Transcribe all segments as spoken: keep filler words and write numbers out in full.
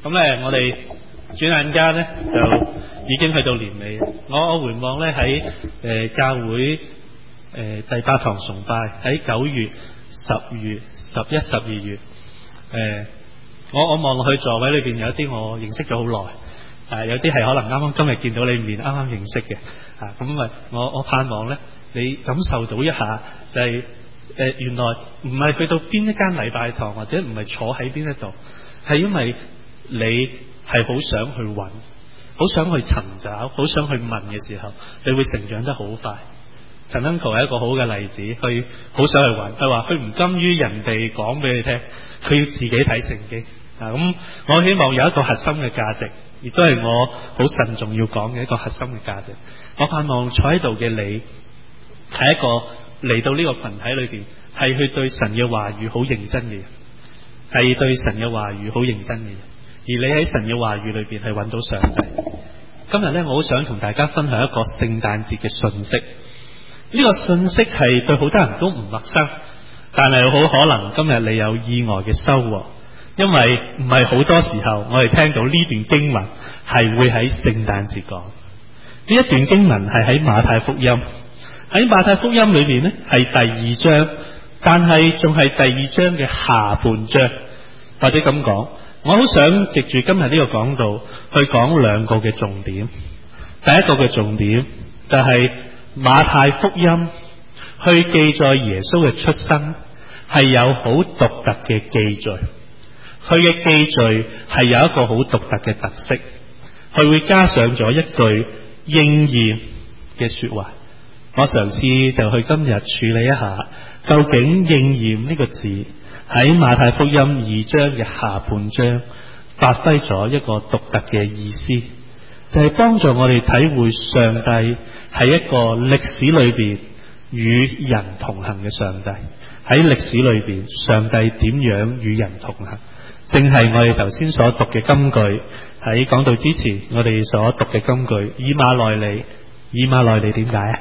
咁咧，我哋轉眼間咧就已經去到年尾。我我回望咧喺誒教會誒、呃、第八堂崇拜喺九月、十月、十一、十二月誒、呃，我我望落去座位裏邊有啲我認識咗好耐。啊，有啲係可能啱啱今日見到你面，啱啱認識嘅。啊，咁啊，我我盼望咧，你感受到一下，就係、是、誒、呃，原來唔係去到邊一間禮拜堂，或者唔係坐喺邊一度，係因為你係好想去揾，好想去尋找，好想去問嘅時候，你會成長得好快。陳恩球係一個好嘅例子，佢好想去揾，佢話佢唔甘於人哋講俾你聽，佢要自己睇聖經。啊，咁我希望有一個核心嘅價值。亦都係我好慎重要講嘅一個核心嘅價值。我盼望坐喺度嘅你係一個嚟到呢個群體裏邊係去對神嘅話語好認真嘅人，係對神嘅話語好認真嘅人，而你喺神嘅話語裏邊係揾到上帝。今日呢，我好想同大家分享一個聖誕節嘅信息。呢個信息係對好多人都唔陌生，但係好可能今日你有意外嘅收穫。因為唔係好多時候我哋聽到呢段經文係會喺聖誕節講。呢一段經文係喺馬太福音，喺馬太福音裏邊呢係第二章，但係仲係第二章嘅下半章，或者咁講，我好想藉住今日呢個講道去講兩個嘅重點。第一個嘅重點就係馬太福音去記載耶穌嘅出生係有好獨特嘅記敘。佢嘅記敘係有一個好獨特嘅特色，佢會加上咗一句應驗嘅說話。我嘗試就去今日處理一下，究竟應驗呢個字喺馬太福音二章嘅下半章發揮咗一個獨特嘅意思，就係幫助我哋體會上帝係一個歷史裏邊與人同行嘅上帝。喺歷史裏邊，上帝點樣與人同行？正係我哋頭先所讀嘅金句，喺講道之前我哋所讀嘅金句，以馬內利。以馬內利點解啊？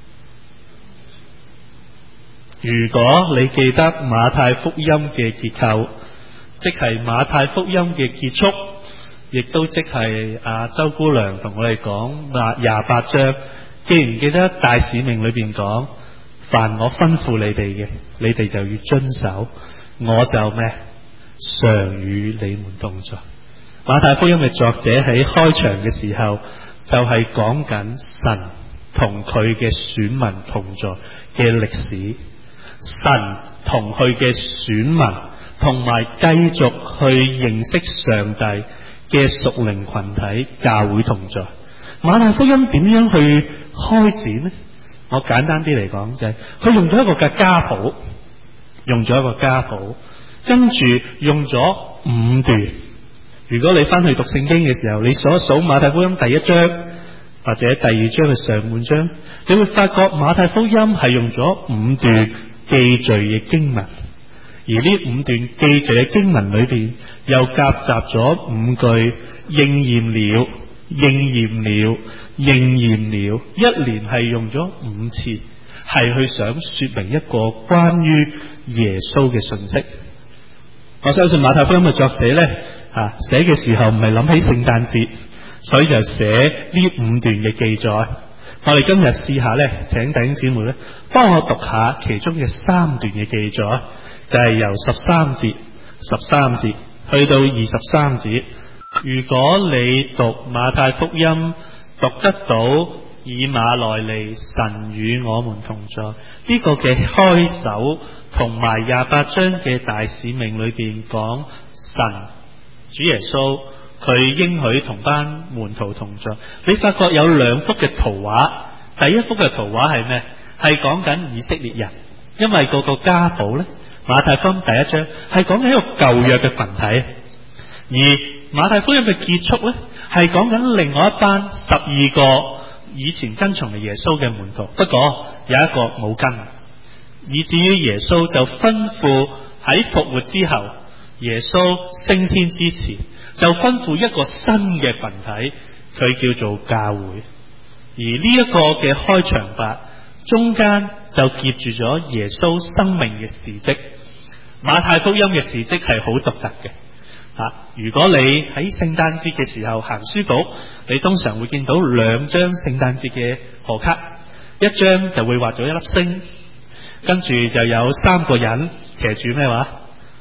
如果你記得馬太福音嘅結構，即係馬太福音嘅結束，亦都即係阿周姑娘同我哋講廿八章，記唔記得大使命裏邊講，凡我吩咐你哋嘅，你哋就要遵守，我就咩？常與你們同在。馬太福音嘅作者喺開場嘅時候就係講緊神同佢嘅選民同在嘅歷史，神同佢嘅選民同埋繼續去認識上帝嘅屬靈群體教會同在。馬太福音點樣去開展呢？我簡單啲嚟講就係、是、佢用咗一個嘅家譜，用咗一個家譜。跟住用咗五段。如果你翻去讀聖經嘅時候，你數一數馬太福音第一章或者第二章嘅上半章，你會發覺馬太福音係用咗五段記敘嘅經文，而呢五段記敘嘅經文裏邊又夾雜咗五句應驗了、應驗了、應驗了，一連係用咗五次，係去想說明一個關於耶穌嘅信息。我相信馬太福音嘅作者呢，啊寫嘅時候唔係諗起聖誕節，所以就寫呢五段嘅記載。我哋今日試下呢，請弟兄姊妹呢幫我讀下其中嘅三段嘅記載，就係、是、由十三節、十三節去到二十三節。如果你讀馬太福音讀得到以馬內利，神與我們同在呢、這個嘅開首，同埋廿八章嘅大使命裏邊講神主耶穌佢應許同班門徒同在，你發覺有兩幅嘅圖畫。第一幅嘅圖畫係咩？係講緊以色列人，因為個個家譜呢，馬太福音第一章係講緊一個舊約嘅群體，而馬太福音嘅結束呢，係講緊另外一班十二個以前跟從嘅耶穌嘅門徒，不過有一個冇跟，以至於耶穌就吩咐喺復活之後，耶穌升天之前，就吩咐一個新嘅群體，佢叫做教會。而呢一個嘅開場白中間就夾住咗耶穌生命嘅事蹟。馬太福音嘅事蹟係好獨特嘅， 啊，如果你喺聖誕節嘅時候行書局，你通常會見到兩張聖誕節嘅賀卡，一張就會畫咗一粒星，跟住就有三個人騎住咩話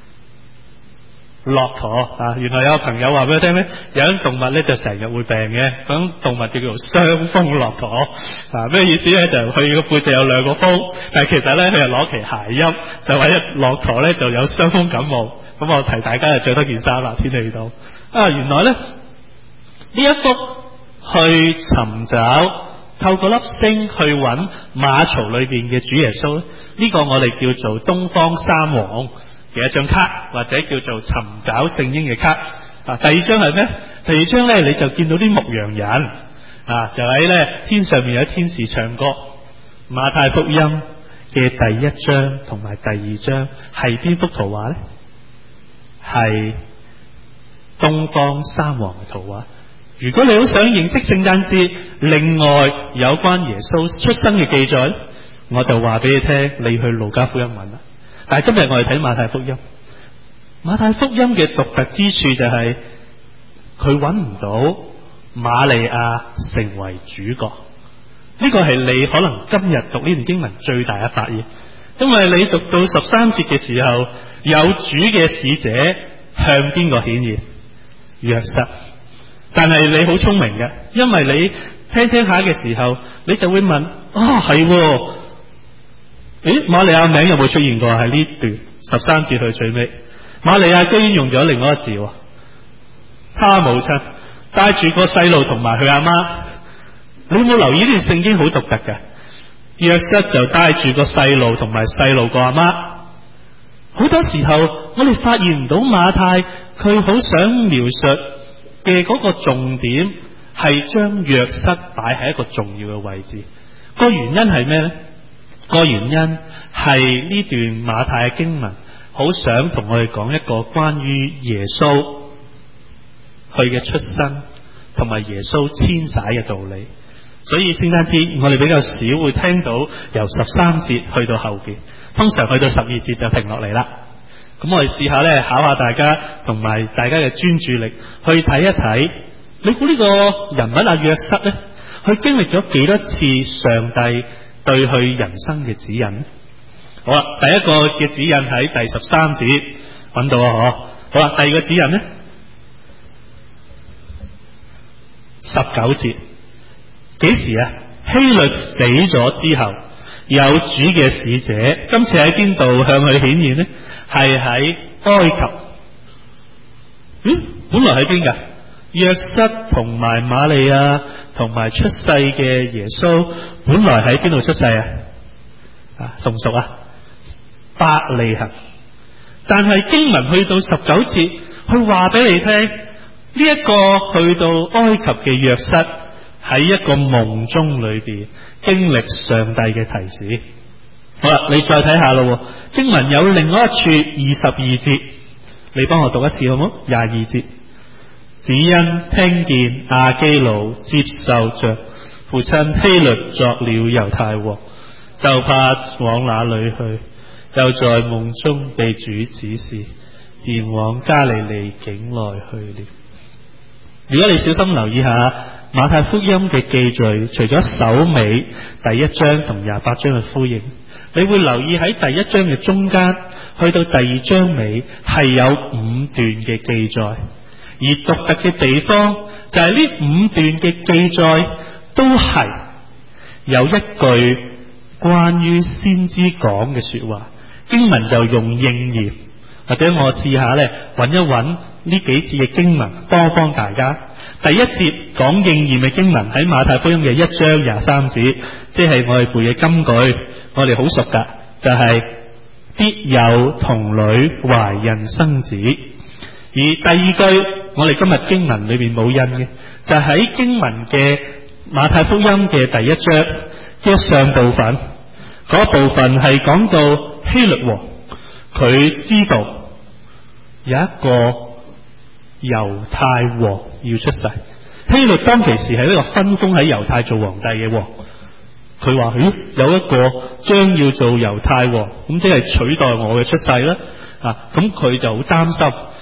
駱駝啊！原來有個朋友話俾我聽咧，有種動物咧就成日會病嘅，嗰種動物叫做傷風駱駝啊！咩意思咧？就佢個背脊有兩個風，但係其實咧佢係攞其諧音，就話一駱駝咧就有傷風感冒。咁我提大家就着多件衫啦，天氣到啊！原來咧呢一幅去尋找透過粒星去揾馬槽裏邊嘅主耶穌咧，呢、這個我哋叫做東方三王嘅一張卡，或者叫做尋找聖嬰嘅卡。啊，第二張係咩？第二張咧你就見到啲牧羊人啊，就喺咧天上面有天使唱歌。馬太福音嘅第一章同埋第二章係邊幅圖畫咧？係東方三王嘅圖畫。如果你好想認識聖誕節另外有關耶穌出生嘅記載，我就話俾你聽，你去路加福音揾啦。但係今日我哋睇馬太福音，馬太福音嘅獨特之處就係佢揾唔到瑪利亞成為主角。呢個係你可能今日讀呢段經文最大嘅發現，因為你讀到十三節嘅時候，有主嘅使者向邊個顯現？約瑟。但係你好聰明嘅，因為你聽聽下嘅時候，你就會問：啊係，誒瑪利亞名有冇出現過？喺呢段十三節去最尾，瑪利亞居然用咗另外一個字，他母親帶住個細路同埋佢阿媽。你有冇留意呢段聖經好獨特嘅？約瑟就帶住個細路同埋細路個阿媽。好多時候我哋發現唔到馬太佢好想描述嘅嗰個重點係將約瑟擺喺一個重要嘅位置。個原因係咩呢？個原因係呢段馬太嘅經文好想同我哋講一個關於耶穌佢嘅出生同埋耶穌遷徙嘅道理。所以聖誕節我哋比較少會聽到由十三節去到後邊，通常去到十二節就停落嚟啦。咁我哋試下咧，考下大家同埋大家嘅專注力，去睇一睇，你估呢個人物啊約瑟咧，佢經歷咗幾多次上帝對佢人生嘅指引？好啦，第一個嘅指引喺第十三節揾到啊，嗬。好啦，第二個指引咧，十九節。幾時啊？希律死咗之後，有主嘅使者，今次喺邊度向佢顯現呢？係喺埃及。嗯，本來喺邊噶？約瑟同埋瑪利亞同埋出世嘅耶穌，本來喺邊度出世啊？啊，熟唔熟啊？伯利恆。但係經文去到十九節，佢話俾你聽，呢、這、一個去到埃及嘅約瑟，喺一個夢中裏邊經歷上帝嘅提示。好啦，你再睇下咯，經文有另外一處二十二節，你幫我讀一次好唔好？廿二節，只因聽見亞基老接受着父親希律作了猶太王，就怕往哪裏去，又在夢中被主指示，便往加利利境內去了。如果你小心留意下馬太福音嘅記敘，除咗首尾第一章同廿八章嘅呼應，你會留意喺第一章嘅中間去到第二章尾係有五段嘅記載，而獨特嘅地方就係呢五段嘅記載都係有一句關於先知講嘅說話，經文就用應驗，或者我試下咧揾一揾呢幾節嘅經文幫幫大家。第一節講應驗嘅經文喺馬太福音嘅一章廿三節，即係我哋背嘅金句，我哋好熟噶，就係、是、必有童女懷孕生子。而第二句我哋今日經文裏邊冇印嘅，就喺、是、經文嘅馬太福音嘅第一章嘅上部分，嗰部分係講到希律王，佢知道有一個猶太王要出世。希律當其時係一個分封喺猶太做皇帝嘅王，佢話咦，有一個將要做猶太王，咁即係取代我嘅出世啦。啊，咁佢就好擔心，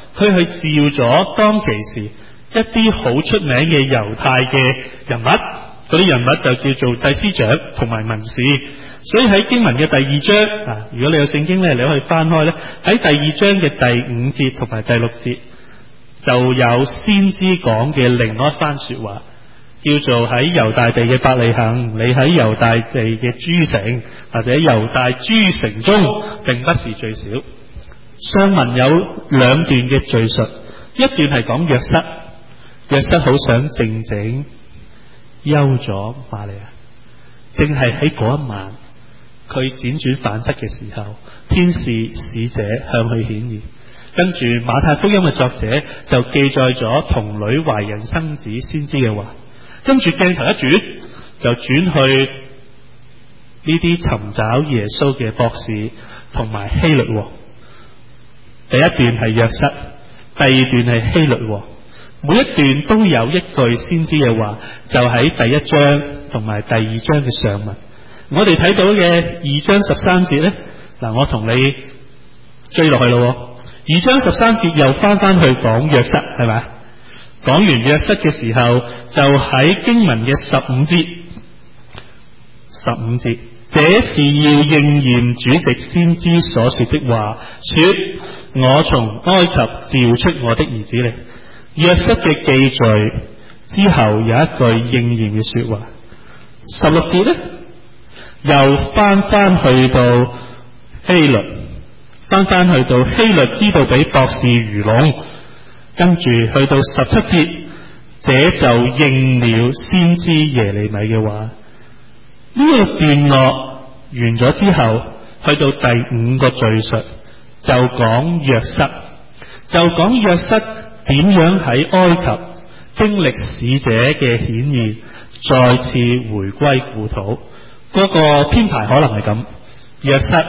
佢去召咗當其時一啲好出名嘅猶太嘅人物，嗰啲人物就叫做祭司長同埋文士。所以喺經文嘅第二章啊，如果你有聖經咧，你可以翻開咧，喺第二章嘅第五節同埋第六節就有先知講嘅另外一番說話，叫做喺猶大地嘅伯利恆，你喺猶大地嘅諸城或者猶大諸城中，並不是最小。上文有兩段嘅敘述，一段係講約瑟，約瑟好想靜靜休咗瑪利亞，正係喺嗰一晚佢輾轉反側嘅時候，天使使者向佢顯現。跟住馬太福音嘅作者就記載咗童女懷孕生子先知嘅話，跟住鏡頭一轉就轉去呢啲尋找耶穌嘅博士同埋希律王。第一段係約瑟，第二段係希律王，每一段都有一句先知嘅話，就喺第一章同埋第二章嘅上文。我哋睇到嘅二章十三節呢，嗱，我同你追落去咯。二章十三節又翻翻去講約瑟，係咪？講完約瑟嘅時候，就喺經文嘅十五節，十五節，這是要應驗主藉先知所說的話，說我從埃及召出我的兒子嚟。約瑟嘅記敘之後有一句應驗嘅說話。十六節呢，又翻翻去到希律。翻翻去到希律知道俾博士愚弄，跟住去到十七節，這就應了先知耶利米嘅話。呢、這個段落完咗之後，去到第五個敘述就講約瑟，就講約瑟點樣喺埃及經歷使者嘅顯現，再次回歸故土。嗰、那個編排可能係咁：約瑟、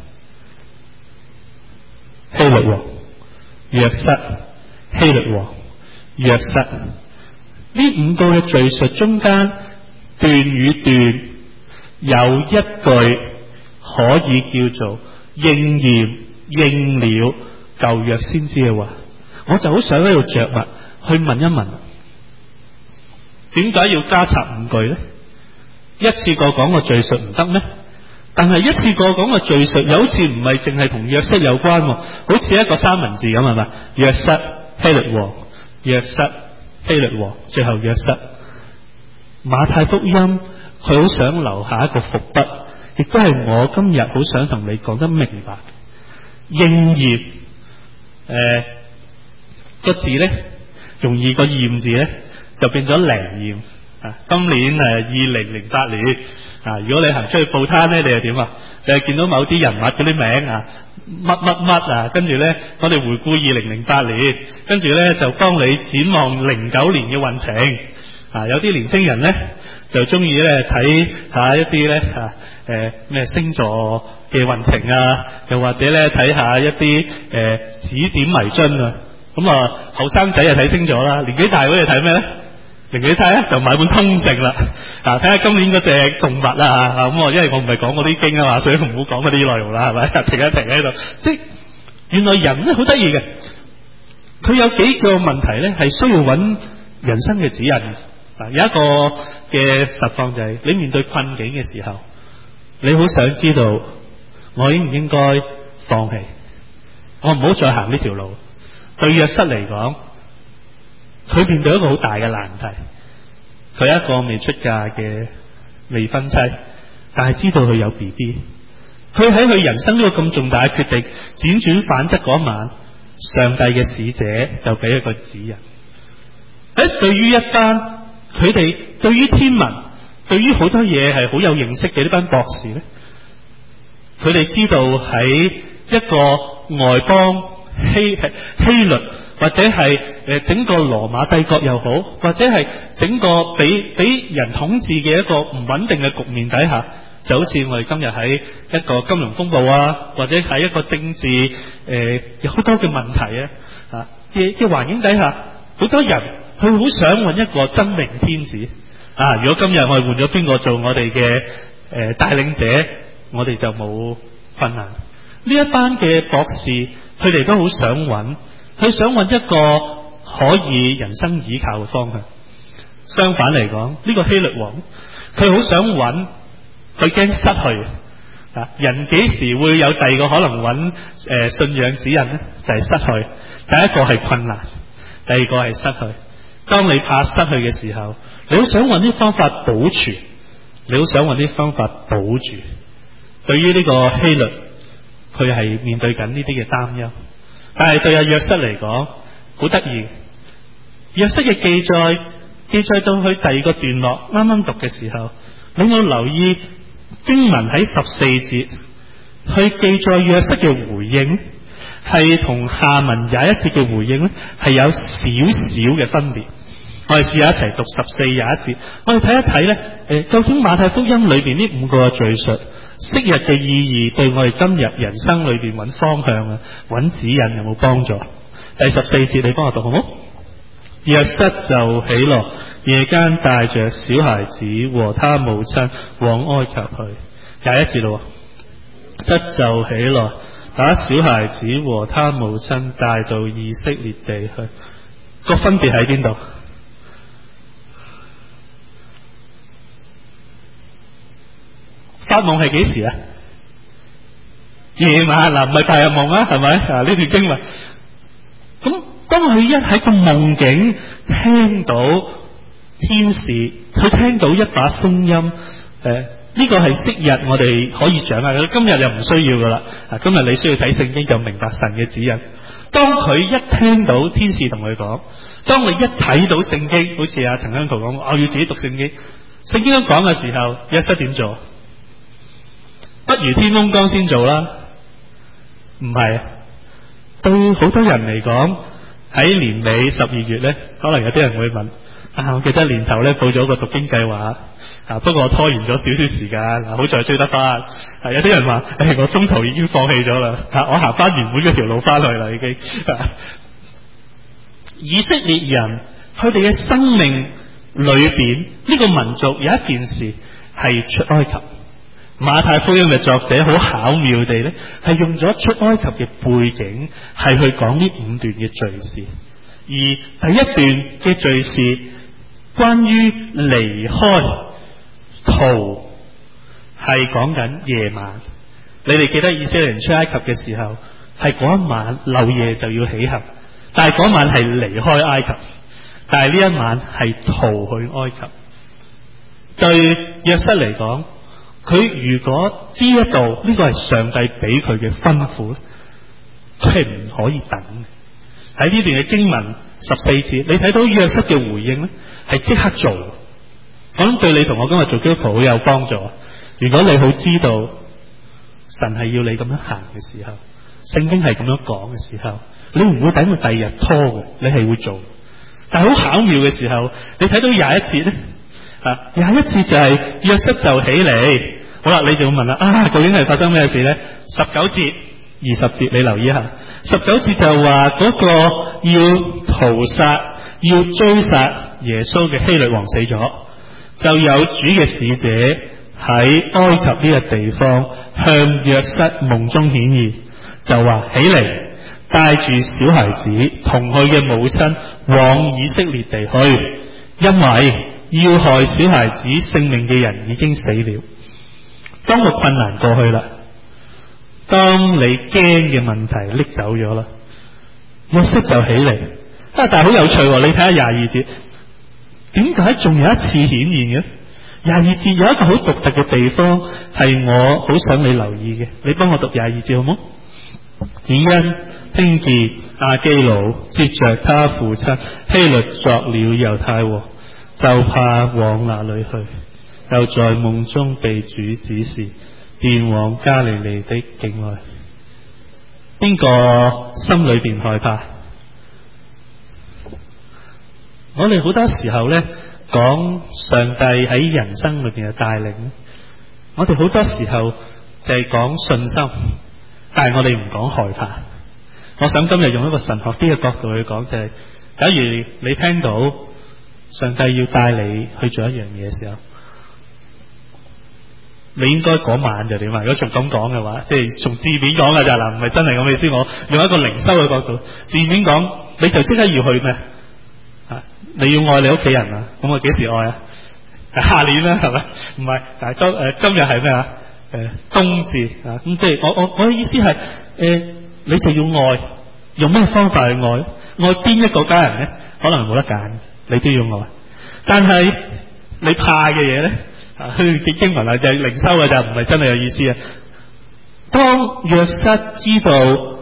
希律王、約瑟、希律王、約瑟，呢五個嘅敘述中間段與段有一句可以叫做應驗應了舊約先知嘅話。我就好想喺度着墨去問一問，點解要加插五句呢？一次過講個敘述唔得咩？但係一次過講個敘述，又好似唔係淨係同約瑟有關，好似一個三文治咁，係咪？約瑟、希律王、約瑟、希律王，最後約瑟。馬太福音佢好想留下一個伏筆，亦都係我今日好想同你講得明白。應驗，誒、呃、個字咧，用二個驗字咧，就變咗靈驗啊！今年誒二零零八年。啊！如果你行出去報攤咧，你又點啊？你係見到某啲人物嗰啲名啊，乜乜乜啊，跟住咧，我哋回顧二零零八年，跟住咧就幫你展望零九年嘅運程。啊，有啲年青人咧就中意咧睇下一啲咧啊誒咩星座嘅運程啊，又或者咧睇下一啲誒、呃、指點迷津啊。咁啊，後生仔就睇星座啦，年紀大嗰啲睇咩咧？你睇啊，就買本通勝啦，啊，睇下今年嗰隻動物啦吓，咁我因為我唔係講嗰啲經啊嘛，所以唔好講嗰啲內容啦，係咪？停一停喺度，即係原來人咧好得意嘅，佢有幾個問題咧係需要揾人生嘅指引。啊，有一個嘅實況就係、是、你面對困境嘅時候，你好想知道我應唔應該放棄，我唔好再行呢條路。對約瑟嚟講，佢面對一個好大嘅難題，佢係一個未出嫁嘅未婚妻，但係知道佢有 B B。佢喺佢人生呢個咁重大嘅決定輾轉反側嗰晚，上帝嘅使者就俾一個指引。誒，對於一班佢哋對於天文、對於好多嘢係好有認識嘅呢班博士咧，佢哋知道喺一個外邦希希律，或者係誒整個羅馬帝國又好，或者係整個俾俾人統治嘅一個唔穩定嘅局面底下，就好似我哋今日喺一個金融風暴啊，或者喺一個政治誒、呃、有好多嘅問題啊啊嘅嘅環境底下，好多人佢好想揾一個真命天子啊！如果今日我哋換咗邊個做我哋嘅誒帶領者，我哋就冇困難。呢一班嘅博士，佢哋都好想揾佢想揾一個可以人生倚靠嘅方向。相反嚟講，呢、這個希律王佢好想揾，佢驚失去啊！人幾時會有第二個可能揾誒、呃、信仰指引呢？就係、是、失去。第一個係困難，第二個係失去。當你怕失去嘅時候，你好想揾啲方法保存，你好想揾啲方法保住。對於呢個希律，佢係面對緊呢啲嘅擔憂。但係對阿約瑟嚟講，好得意。約瑟嘅記載記載到去第二個段落，啱啱讀嘅時候，你有留意經文喺十四節去記載約瑟嘅回應，係同下文廿一節嘅回應咧，係有少少嘅分別。我哋試下一齊讀十四廿一節，我哋睇一睇咧，誒，究竟馬太福音裏邊呢五個敘述昔日嘅意義，對我哋今日人生裏邊揾方向啊、揾指引有冇幫助？第十四節你幫我讀好唔好？約瑟就起來，夜間帶着小孩子和他母親往埃及去。廿一節咯，瑟就起來，把小孩子和他母親帶到以色列地去。個分別喺邊度？發夢係幾時啊？夜晚嗱，唔係白日夢啊，係咪啊？呢段經文，咁當佢一喺個夢境聽到天使，佢聽到一把聲音，誒、呃，呢、這個係昔日我哋可以掌握嘅，今日就唔需要噶啦。啊，今日你需要睇聖經就明白神嘅指引。當佢一聽到天使同佢講，當你一睇到聖經，好似阿陳香圖講，我要自己讀聖經，聖經咁講嘅時候，約瑟點做？不如天空光先做啦，唔係。對好多人嚟講，喺年尾十二月呢，可能有啲人會問啊，我記得年頭呢報咗個讀經計劃啊，不過我拖延咗少少時間，啊、好在追得翻。啊，有啲人話，誒、哎，我中途已經放棄咗啦，啊，我行翻原本嗰條路翻去啦，已經。啊、以色列人佢哋嘅生命裏邊，呢、這個民族有一件事係出埃及。馬太福音嘅作者好巧妙地咧，係用咗出埃及嘅背景，係去講呢五段嘅敘事。而第一段嘅敘事關於離開逃，係講緊夜晚。你哋記得以色列人出埃及嘅時候，係嗰一晚漏夜就要起行，但係嗰晚係離開埃及，但係呢一晚係逃去埃及。對約瑟嚟講，佢如果知得到呢個係上帝俾佢嘅吩咐咧，佢係唔可以等嘅。喺呢段嘅經文十四節，你睇到約瑟嘅回應咧，係即刻做。我諗對你同我今日做基督徒好有幫助。如果你好知道神係要你咁樣行嘅時候，聖經係咁樣講嘅時候，你唔會等到第二日拖嘅，你係會做。但係好巧妙嘅時候，你睇到廿一節咧，啊廿一節就係約瑟就起嚟。好啦，你就會問啦，啊，究竟係發生咩事呢？十九節、二十節，你留意一下。十九節就話嗰個要屠殺、要追殺耶穌嘅希律王死咗，就有主嘅使者喺埃及呢個地方向約瑟夢中顯現，就話起嚟，帶住小孩子同佢嘅母親往以色列地去，因為要害小孩子性命嘅人已經死了。當個困難過去啦，當你驚嘅問題拎走咗啦，約瑟就起嚟。啊，但係好有趣，你睇下廿二節，點解仲有一次顯現嘅？廿二節有一個好獨特嘅地方，係我好想你留意嘅。你幫我讀廿二節好冇？只因聽見亞基老接着他父親希律作了猶太王，就怕往那裏去。又在夢中被主指示，便往加利利的境內。邊個心裏邊害怕？我哋好多時候呢，講上帝喺人生裏邊嘅帶領，我哋好多時候就係講信心，但係我哋唔講害怕。我想今日用一個神學啲嘅角度去講，就係、是、假如你聽到上帝要帶你去做一樣嘢嘅時候， 你應該嗰晚就點啊？如果仲咁講嘅話，即係從字面講嘅咋嗱，唔係真係咁意思。我用一個靈修嘅角度，字面講，你就即刻要去咩？啊，你要愛你屋企人啊？咁我幾時愛啊？下年啦，係咪？唔係，但係今誒今日係咩啊？誒冬至啊，咁即係我我我嘅意思係誒、呃，你就要愛，用咩方法去愛？愛邊一個家人咧？可能冇得揀，你都要愛。但係你怕嘅嘢咧？去嘅經文啊，就係靈修嘅就唔係真係有意思啊！當約瑟知道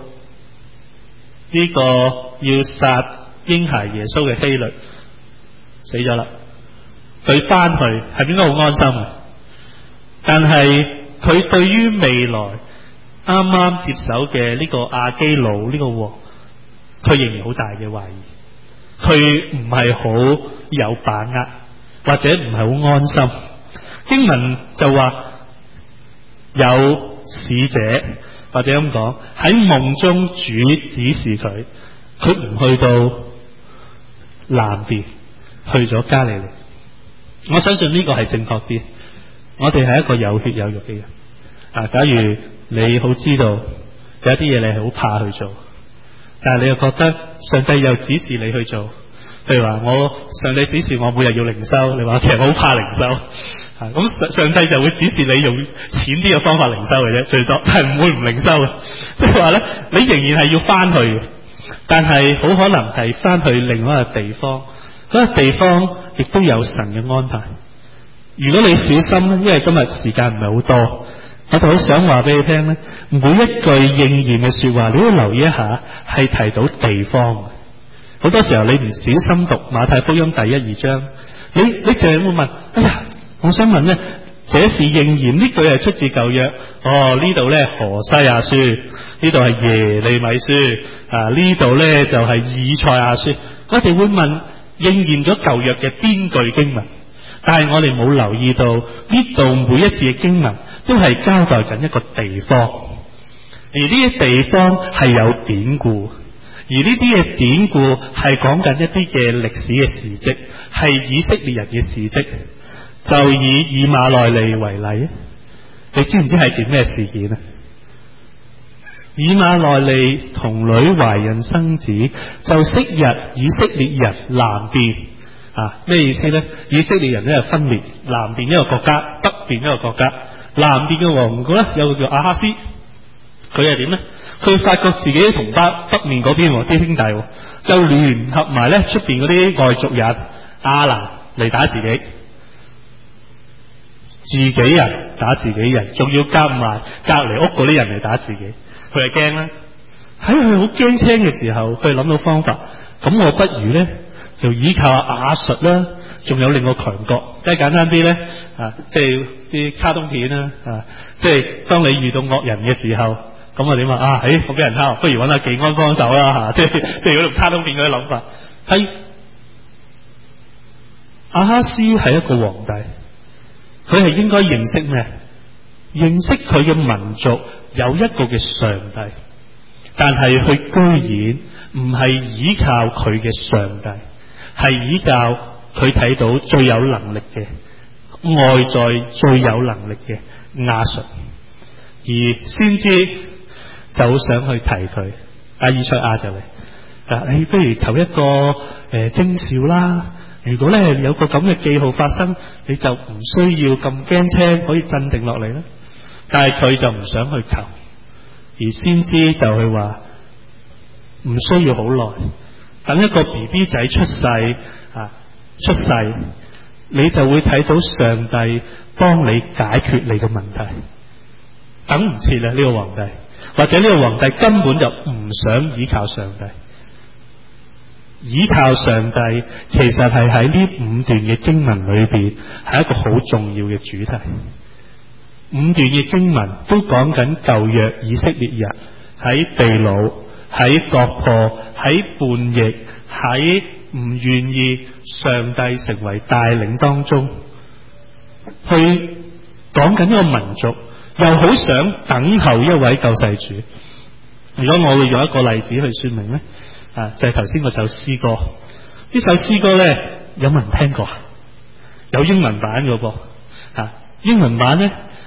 呢個要殺嬰孩耶穌嘅希律死咗啦，佢翻去係應該好安心嘅。但係佢對於未來啱啱接手嘅呢個亞基老呢個王，佢仍然好大嘅懷疑，佢唔係好有把握，或者唔係好安心。經文就話有使者或者咁講喺夢中主指示佢，佢唔去到南邊，去咗加利利。我相信呢個係正確啲。我哋係一個有血有肉嘅人啊！假如你好知道有一啲嘢你係好怕去做，但係你又覺得上帝又指示你去做，譬如話我上帝指示我每日要靈修，你話其實我好怕靈修。啊！咁上帝就會指示你用淺啲嘅方法靈修嘅啫，最多係唔會唔靈修嘅。即係話咧，你仍然係要翻去嘅，但係好可能係翻去另外一個地方，嗰個地方亦都有神嘅安排。如果你小心咧，因為今日時間唔係好多，我就好想話俾你聽咧，每一句應驗嘅說話，你都留意一下，係提到地方。好多時候你唔小心讀馬太福音第一二章，你你淨係會問：哎呀！我想問咧，這是應驗呢句係出自舊約，哦呢度咧何西亞書，呢度係耶利米書，啊呢度咧就係以賽亞書。我哋會問應驗咗舊約嘅邊句經文，但係我哋冇留意到呢度每一次嘅經文都係交代緊一個地方，而呢啲地方係有典故，而呢啲嘅典故係講緊一啲嘅歷史嘅事蹟，係以色列人嘅事蹟。就以以馬內利為例，你知唔知係件咩事件啊？以馬內利童女懷孕生子，就昔日以色列人南邊啊，咩意思呢？以色列人咧分裂，南邊一個國家，北邊一個國家。南邊嘅王國咧有個叫亞哈斯，佢係點呢？佢發覺自己同北北面嗰邊啲兄弟就聯合埋咧出邊嗰啲外族人亞蘭嚟打自己。自己人打自己人，仲要夾埋隔籬屋嗰啲人嚟打自己，佢係驚啦。喺佢好驚青嘅時候，佢諗到方法，咁我不如咧就依靠亞述啦，仲有另個強國。即係簡單啲咧，啊，即係啲卡通片啦，啊，即係當你遇到惡人嘅時候，咁啊點啊？啊，誒，我俾人蝦，不如揾阿技安幫手啦，吓、啊，即係即係嗰度卡通片嗰啲諗法。係亞哈斯係一個皇帝。佢係應該認識咩？認識佢嘅民族有一個嘅上帝，但係佢居然唔係依靠佢嘅上帝，係依靠佢睇到最有能力嘅外在最有能力嘅亞述，而先知就好想去提佢。阿以賽亞就嚟，啊，你不如求一個誒徵兆啦。如果咧有個咁嘅記號發生，你就唔需要咁驚青，可以鎮定落嚟啦。但係佢就唔想去求，而先知就去話唔需要好耐，等一個 B B 仔出世啊，出世你就會睇到上帝幫你解決你嘅問題。等唔切啦，呢個皇帝，或者呢個皇帝根本就唔想依靠上帝。依靠上帝其實係喺呢五段嘅經文裏邊係一個好重要嘅主題。五段嘅經文都講緊舊約以色列人喺被擄、喺國破、喺叛逆、喺唔願意上帝成為帶領當中，去講緊一個民族又好想等候一位救世主。如果我會用一個例子去說明呢，啊，就係頭先嗰首詩歌。呢首詩歌呢，有冇人聽過？有英文版嗰個啊，英文版呢，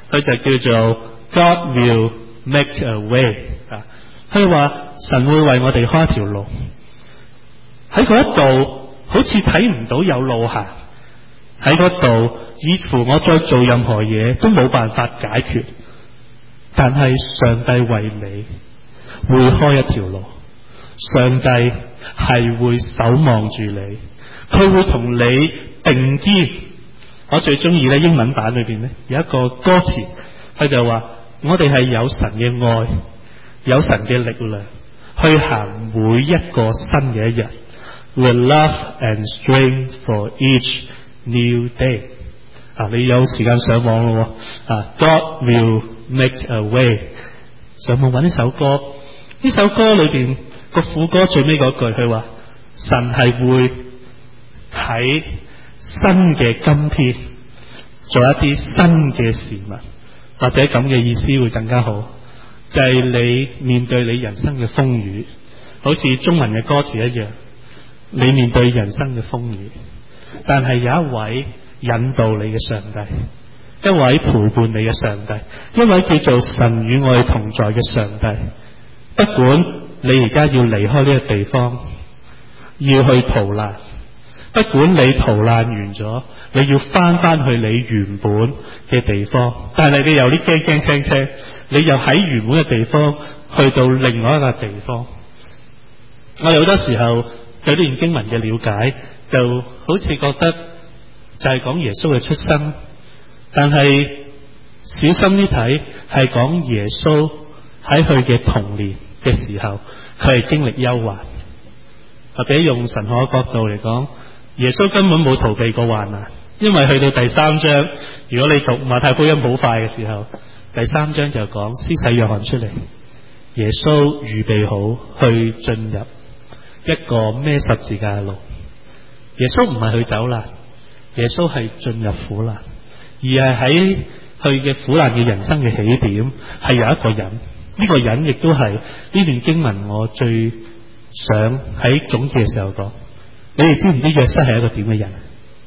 佢就叫做 God will make a way 啊。佢話神會為我哋開一條路，喺嗰一度好似睇唔到有路行，喺嗰度似乎我再做任何嘢都冇辦法解決，但係上帝為你會開一條路，上帝係會守望住你，佢會同你並肩。我最中意咧英文版裏邊咧有一個歌詞，佢就話我哋係有神嘅愛，有神嘅力量去行每一個新嘅一日。With love and strength for each new day。啊，你有時間上網咯啊 God will make a way。上網揾呢首歌，呢首歌裏邊個副歌最尾嗰句，佢話神係會喺新嘅今天做一啲新嘅事物，或者咁嘅意思會更加好，就係你面對你人生嘅風雨，好似中文嘅歌詞一樣，你面對人生嘅風雨，但係有一位引導你嘅上帝，一位陪伴你嘅上帝，一位叫做神與我哋同在嘅上帝。不管你而家要離開呢個地方，要去逃難，不管你逃難完咗，你要翻翻去你原本嘅地方，但係你又啲驚驚青青，你又喺原本嘅地方去到另外一個地方。我哋好多時候對呢段經文嘅了解，就好似覺得就係講耶穌嘅出生，但係小心啲睇，係講耶穌喺佢嘅童年嘅時候，佢係經歷憂患，或者用神學嘅角度嚟講，耶穌根本冇逃避過患難，因為去到第三章，如果你讀馬太福音好快嘅時候，第三章就講施洗約翰出嚟，耶穌預備好去進入一個孭十字架嘅路。耶穌唔係去走難，耶穌係進入苦難，而係喺佢嘅苦難嘅人生嘅起點係有一個人，呢、這個人亦都係呢段經文我最想喺總結嘅時候講。你哋知唔知約瑟係一個點嘅人？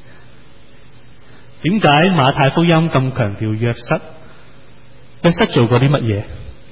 點解馬太福音咁強調約瑟？約瑟做過啲乜嘢？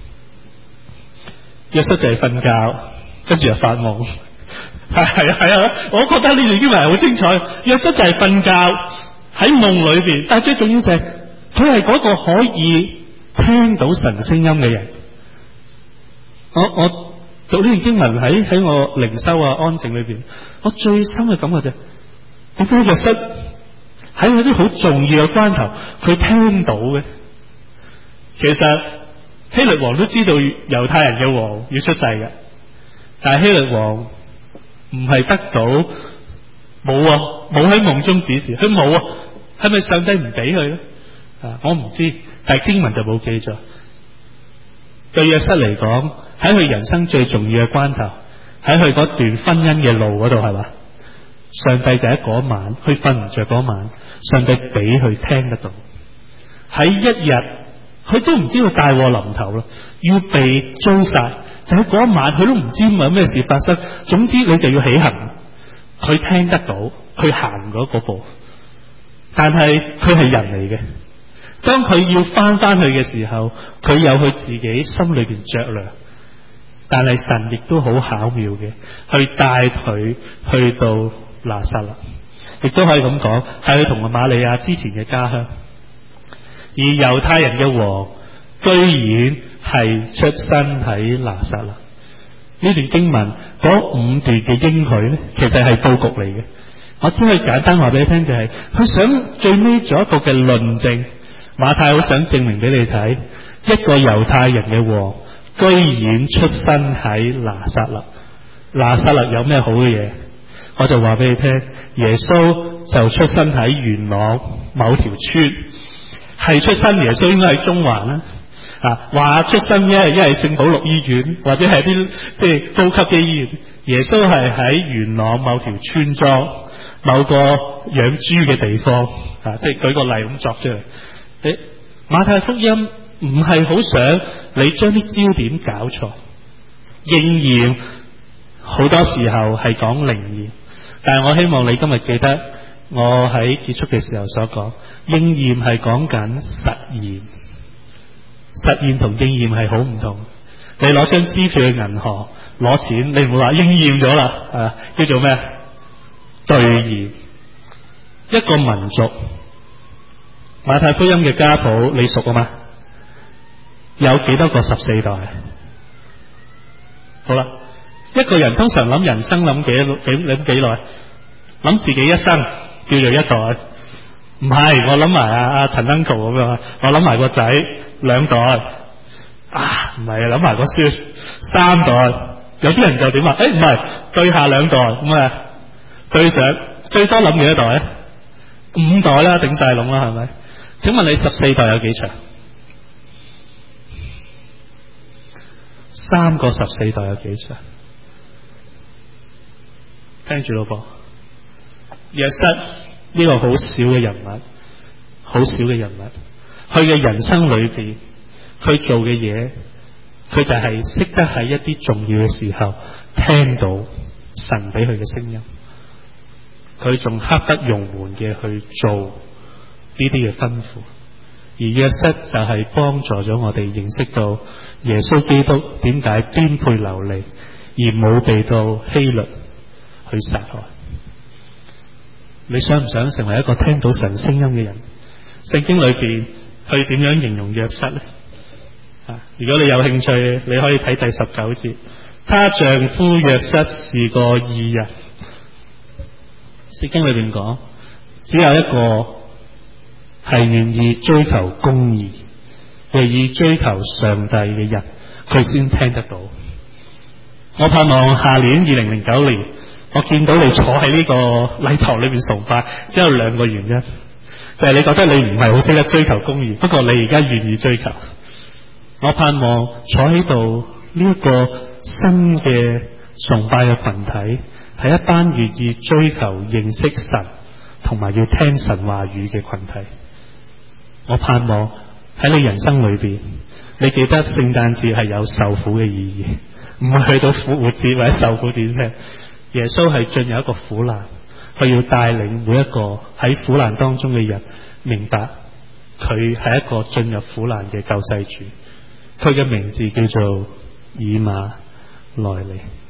約瑟就係瞓覺，跟住又發夢。係係啊係啊，我覺得呢段經文係好精彩。約瑟就係瞓覺喺夢裏邊，但係最重要就係佢係嗰個可以聽到神聲音嘅人。我我讀呢段經文喺喺我靈修啊安靜裏邊，我最深嘅感覺就係，點解約瑟喺嗰啲好重要嘅關頭，佢聽到嘅？其實希律王都知道猶太人嘅王要出世嘅，但係希律王唔係得到冇啊，冇喺夢中指示，佢冇啊，係咪上帝唔俾佢咧？啊，我唔知，但係經文就冇記載。對約瑟嚟講，喺佢人生最重要嘅關頭，喺佢嗰段婚姻嘅路嗰度，係嘛？上帝就喺嗰晚，佢瞓唔着嗰晚，上帝俾佢聽得到。喺一日，佢都唔知道大禍臨頭啦，要被追殺。就喺嗰一晚，佢都唔知有咩事發生。總之，你就要起行。佢聽得到，佢行嗰個步，但係佢係人嚟嘅。當佢要翻翻去嘅時候，佢有佢自己心裏邊酌量，但係神亦都好巧妙嘅去帶佢去到拿撒勒，亦都可以咁講，係佢同阿瑪利亞之前嘅家鄉。而猶太人嘅王居然係出生喺拿撒勒。呢段經文嗰五段嘅應許咧，其實係佈局嚟嘅。我只可以簡單話俾你聽，就係佢想最尾做一個嘅論證。馬太好想證明俾你睇，一個猶太人嘅王居然出生喺拿撒勒。拿撒勒有咩好嘅嘢？我就話俾你聽，耶穌就出生喺元朗某條村，係出生耶穌應該係中環啦。啊，話出生一係一係聖保祿醫院，或者係啲即係高級嘅醫院。耶穌係喺元朗某條村莊某個養豬嘅地方，啊，即係舉個例咁作出嚟。你馬太福音唔係好想你將啲焦點搞錯，應驗好多時候係講靈驗，但係我希望你今日記得我喺結束嘅時候所講，應驗係講緊實驗， 實現同應驗係好唔同。你攞張支票去銀行攞錢，你唔會話應驗咗啦，啊，叫做咩？兌現。一個民族，馬太福音嘅家譜你熟啊嘛？有幾多個十四代？好啦，一個人通常諗人生諗幾幾諗幾耐？諗自己一生叫做一代。唔係，我諗埋阿阿陳 uncle 咁樣，我諗埋個仔兩代，啊唔係，諗埋個孫三代。有啲人就點啊？誒唔係，對下兩代咁啊，對上最多諗幾多代咧？五代啦，頂晒籠啦，係咪？請問你十四代有幾長？三個十四代有幾長？聽住老婆，約瑟呢個好少嘅人物，好少嘅人物，佢嘅人生裏邊，佢做嘅嘢，佢就係識得喺一啲重要嘅時候聽到神俾佢嘅聲音，佢仲刻不容緩嘅去做呢啲嘅吩咐。而約瑟就係幫助咗我哋認識到耶穌基督點解顛沛流離而冇被到希律去殺害。你想唔想成為一個聽到神聲音嘅人？聖經裏邊佢點樣形容約瑟呢？啊，如果你有興趣，你可以睇第十九節。她丈夫約瑟是個義人。聖經裏邊講，只有一個係願意追求公義、願意追求上帝嘅人，佢先聽得到。我盼望下年二零零九年，我見到你坐喺呢個禮堂裏邊崇拜，只有兩個原因，就係你覺得你唔係好識得追求公義，不過你而家願意追求。我盼望坐喺度呢一個新嘅崇拜嘅群體，係一班願意追求認識神同埋要聽神話語嘅群體。我盼望喺你人生裏邊，你記得聖誕節係有受苦嘅意義，唔係去到復活節或者受苦點咩？耶穌係進入一個苦難，佢要帶領每一個喺苦難當中嘅人明白，佢係一個進入苦難嘅救世主。佢嘅名字叫做以馬內利。